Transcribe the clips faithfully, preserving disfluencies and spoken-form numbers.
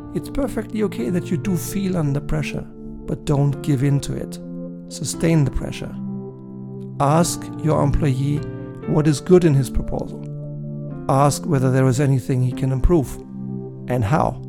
It's perfectly okay that you do feel under pressure, but don't give in to it. Sustain the pressure. Ask your employee what is good in his proposal. Ask whether there is anything he can improve, and how.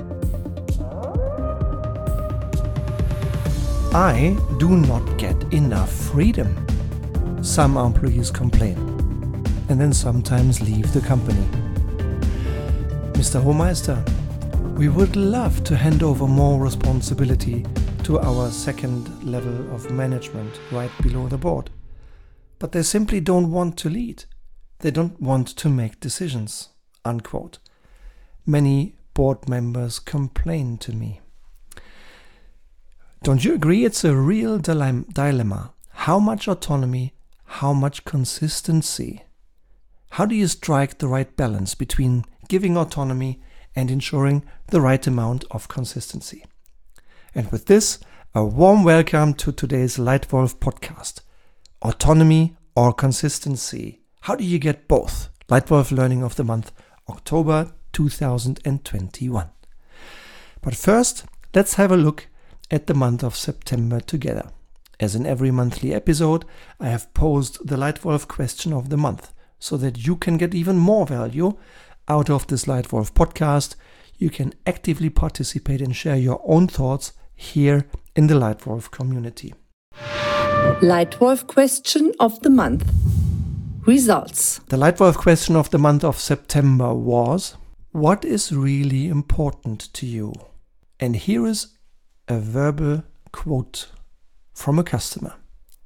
I do not get enough freedom. Some employees complain, and then sometimes leave the company. Mister Hohmeister, we would love to hand over more responsibility to our second level of management right below the board. But they simply don't want to lead. They don't want to make decisions, unquote. Many board members complain to me. Don't you agree it's a real dilemma? How much autonomy, how much consistency? How do you strike the right balance between giving autonomy and ensuring the right amount of consistency? And with this, a warm welcome to today's Lightwolf podcast. Autonomy or consistency? How do you get both? Lightwolf Learning of the Month, October two thousand twenty-one. But first, let's have a look at the month of September together. As in every monthly episode, I have posed the Lightwolf question of the month so that you can get even more value out of this Lightwolf podcast. You can actively participate and share your own thoughts here in the Lightwolf community. Lightwolf question of the month. Results. The Lightwolf question of the month of September was: what is really important to you? And here is a verbal quote from a customer.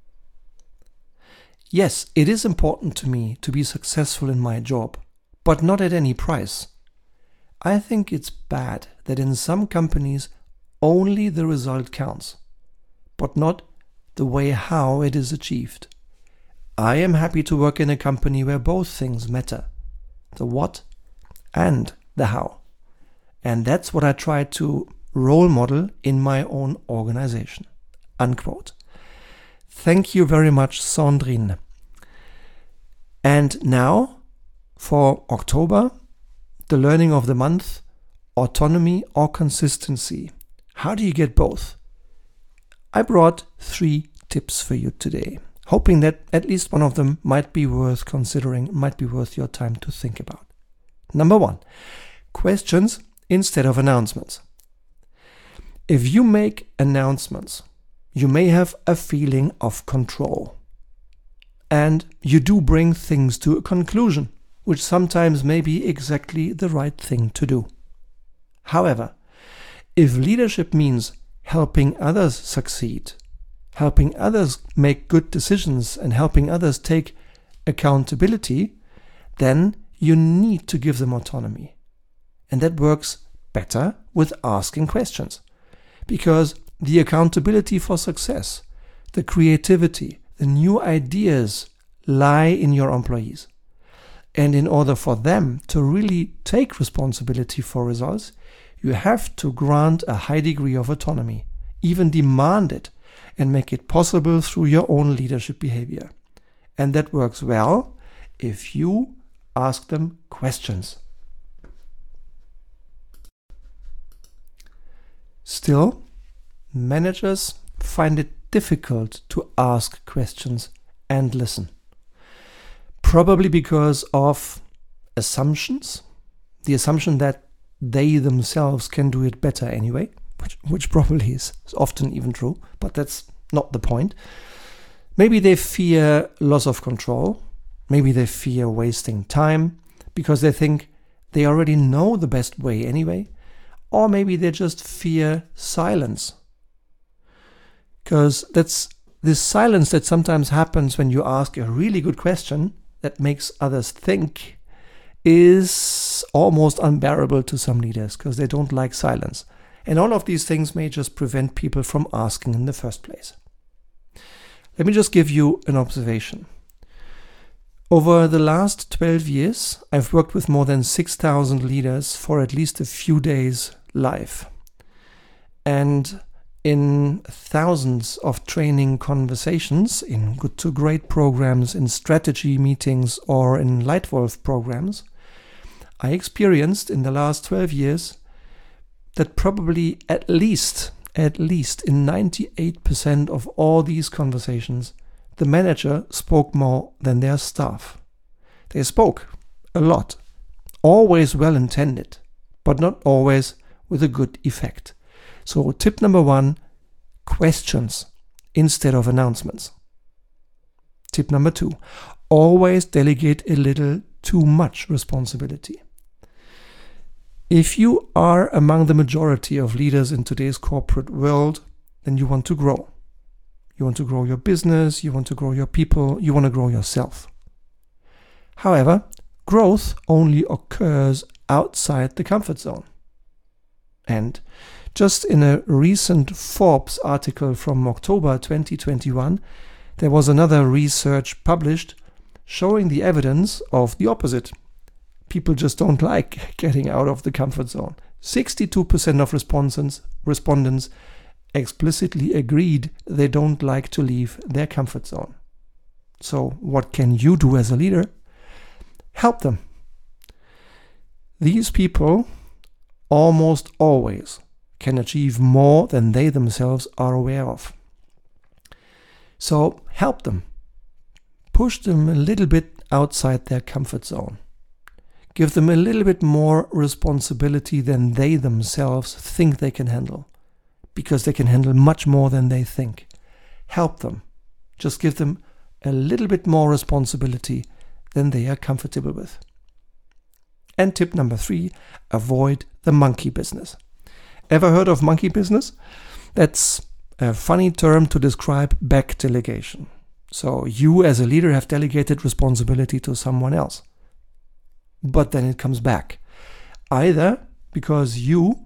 Yes, it is important to me to be successful in my job, but not at any price. I think it's bad that in some companies only the result counts, but not the way how it is achieved. I am happy to work in a company where both things matter, the what and the how. And that's what I try to role model in my own organization. Unquote. Thank you very much, Sandrine. And now, for October, the learning of the month, autonomy or consistency. How do you get both? I brought three tips for you today, hoping that at least one of them might be worth considering, might be worth your time to think about. Number one, questions instead of announcements. If you make announcements, you may have a feeling of control. And you do bring things to a conclusion, which sometimes may be exactly the right thing to do. However, if leadership means helping others succeed, helping others make good decisions, and helping others take accountability, then you need to give them autonomy. And that works better with asking questions. Because the accountability for success, the creativity, the new ideas lie in your employees. And in order for them to really take responsibility for results, you have to grant a high degree of autonomy, even demand it, and make it possible through your own leadership behavior. And that works well if you ask them questions. Still, managers find it difficult to ask questions and listen. Probably because of assumptions, the assumption that they themselves can do it better anyway, which, which probably is often even true, but that's not the point. Maybe they fear loss of control. Maybe they fear wasting time because they think they already know the best way anyway. Or maybe they just fear silence. Because that's this silence that sometimes happens when you ask a really good question that makes others think is almost unbearable to some leaders because they don't like silence. And all of these things may just prevent people from asking in the first place. Let me just give you an observation. Over the last twelve years, I've worked with more than six thousand leaders for at least a few days live. And in thousands of training conversations, in good to great programs, in strategy meetings, or in Lightwolf programs, I experienced in the last twelve years that probably at least, at least in ninety-eight percent of all these conversations, the manager spoke more than their staff. They spoke a lot, always well intended, but not always with a good effect. So tip number one, questions instead of announcements. Tip number two, always delegate a little too much responsibility. If you are among the majority of leaders in today's corporate world, then you want to grow. You want to grow your business, you want to grow your people, you want to grow yourself. However, growth only occurs outside the comfort zone. And just in a recent Forbes article from October twenty twenty-one, there was another research published showing the evidence of the opposite. People just don't like getting out of the comfort zone. sixty-two percent of respondents, respondents explicitly agreed they don't like to leave their comfort zone. So what can you do as a leader? Help them. These people almost always can achieve more than they themselves are aware of. So help them. Push them a little bit outside their comfort zone. Give them a little bit more responsibility than they themselves think they can handle, because they can handle much more than they think. Help them. Just give them a little bit more responsibility than they are comfortable with. And tip number three, avoid the monkey business. Ever heard of monkey business? That's a funny term to describe back delegation. So you as a leader have delegated responsibility to someone else. But then it comes back. Either because you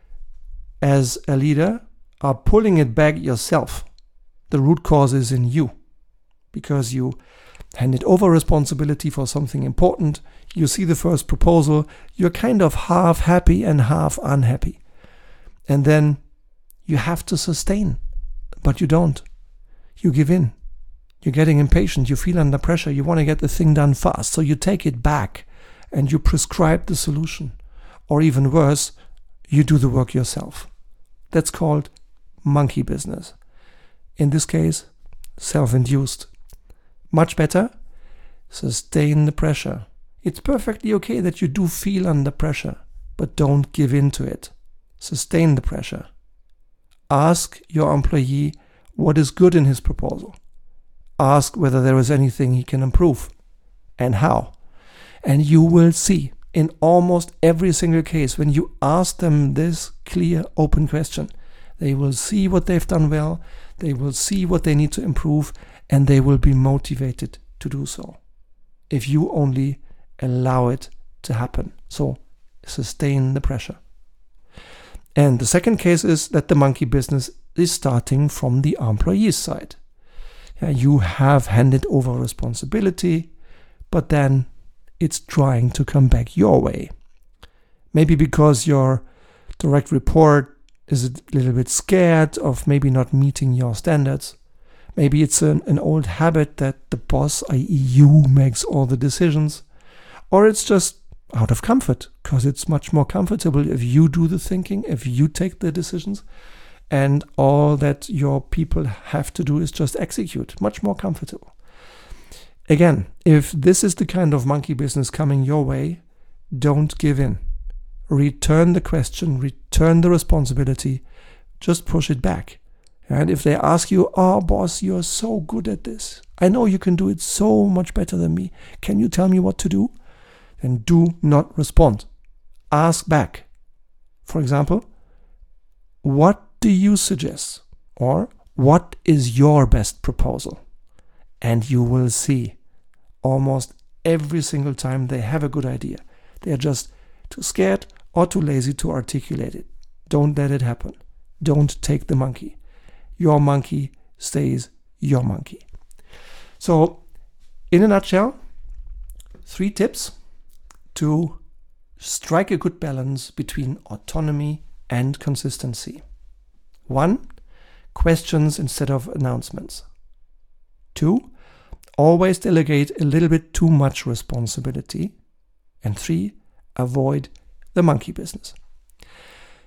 as a leader are pulling it back yourself. The root cause is in you. Because you handed over responsibility for something important, you see the first proposal, you're kind of half happy and half unhappy. And then you have to sustain, but you don't. You give in. You're getting impatient, you feel under pressure, you want to get the thing done fast, so you take it back and you prescribe the solution. Or even worse, you do the work yourself. That's called monkey business. In this case, self-induced. Much better, sustain the pressure. It's perfectly okay that you do feel under pressure, but don't give in to it. Sustain the pressure. Ask your employee what is good in his proposal. Ask whether there is anything he can improve and how. And you will see in almost every single case, when you ask them this clear, open question, they will see what they've done well, they will see what they need to improve, and they will be motivated to do so. If you only allow it to happen. So sustain the pressure. And the second case is that the monkey business is starting from the employee's side. Yeah, you have handed over responsibility, but then it's trying to come back your way. Maybe because your direct report is a little bit scared of maybe not meeting your standards. Maybe it's an, an old habit that the boss, that is you, makes all the decisions. Or it's just out of comfort, because it's much more comfortable if you do the thinking, if you take the decisions, and all that your people have to do is just execute. Much more comfortable. Again, if this is the kind of monkey business coming your way, don't give in. Return the question, return the responsibility, just push it back. And if they ask you, oh boss, you're so good at this. I know you can do it so much better than me. Can you tell me what to do? Then do not respond. Ask back. For example, what do you suggest? Or what is your best proposal? And you will see almost every single time they have a good idea. They are just too scared or too lazy to articulate it. Don't let it happen. Don't take the monkey. Your monkey stays your monkey. So, in a nutshell, three tips to strike a good balance between autonomy and consistency. One, questions instead of announcements. Two, always delegate a little bit too much responsibility. And three, avoid the monkey business.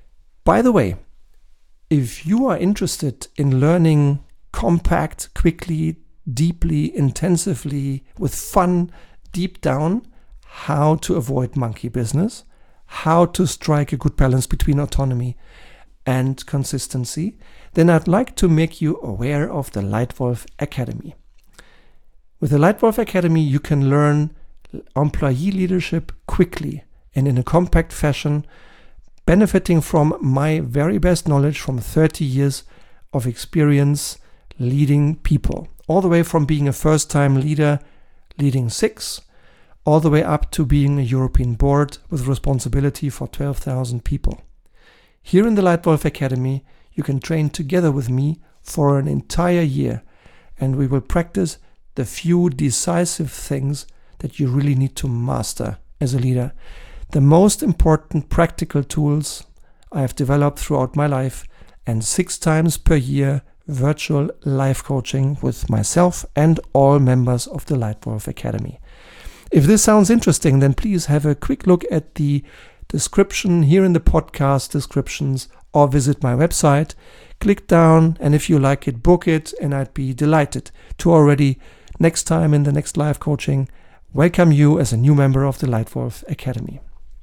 By the way, if you are interested in learning compact, quickly, deeply, intensively, with fun, deep down, how to avoid monkey business, how to strike a good balance between autonomy and consistency, then I'd like to make you aware of the Leitwolf Academy. With the Leitwolf Academy, you can learn employee leadership quickly and in a compact fashion, benefiting from my very best knowledge from thirty years of experience leading people, all the way from being a first-time leader, leading six, all the way up to being a European board with responsibility for twelve thousand people. Here in the Leitwolf Academy, you can train together with me for an entire year, and we will practice the few decisive things that you really need to master as a leader. The most important practical tools I have developed throughout my life, and six times per year virtual life coaching with myself and all members of the Leitwolf Academy. If this sounds interesting, then please have a quick look at the description here in the podcast descriptions, or visit my website. Click down, and if you like it, book it, and I'd be delighted to already next time in the next live coaching welcome you as a new member of the Leitwolf Academy.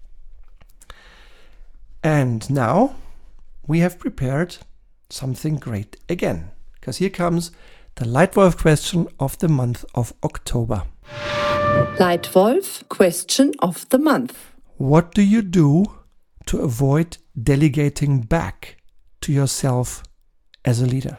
And now we have prepared something great again, because here comes the Leitwolf question of the month of October. Leitwolf question of the month. What do you do to avoid delegating back to yourself as a leader?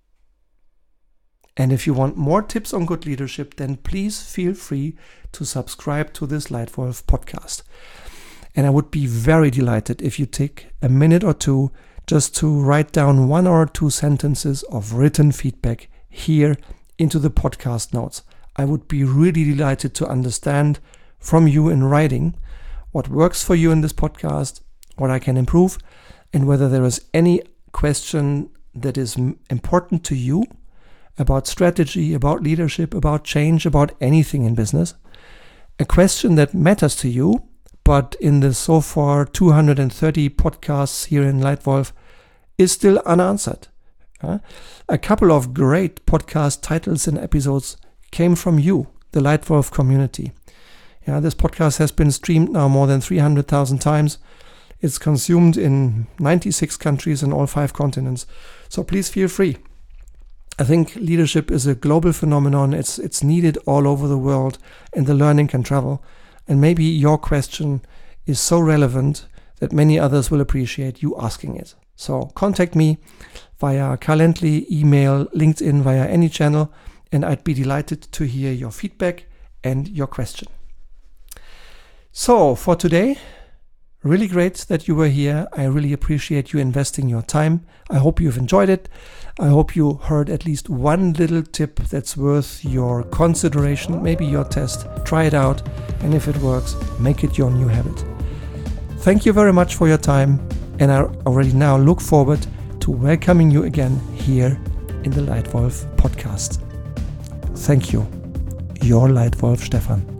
And if you want more tips on good leadership, then please feel free to subscribe to this Leitwolf podcast. And I would be very delighted if you take a minute or two just to write down one or two sentences of written feedback here into the podcast notes. I would be really delighted to understand from you in writing what works for you in this podcast, what I can improve, and whether there is any question that is important to you about strategy, about leadership, about change, about anything in business. A question that matters to you, but in the so far two hundred thirty podcasts here in Leitwolf is still unanswered. Uh, a couple of great podcast titles and episodes came from you, the Leitwolf community. Yeah, this podcast has been streamed now more than three hundred thousand times. It's consumed in ninety-six countries and all five continents. So please feel free. I think leadership is a global phenomenon. It's it's needed all over the world, and the learning can travel. And maybe your question is so relevant that many others will appreciate you asking it. So contact me via Calendly, email, LinkedIn, via any channel, and I'd be delighted to hear your feedback and your question. So for today, really great that you were here. I really appreciate you investing your time. I hope you've enjoyed it. I hope you heard at least one little tip that's worth your consideration, maybe your test. Try it out, and if it works, make it your new habit. Thank you very much for your time, and I already now look forward to welcoming you again here in the Leitwolf podcast. Thank you. Your Leitwolf Stefan.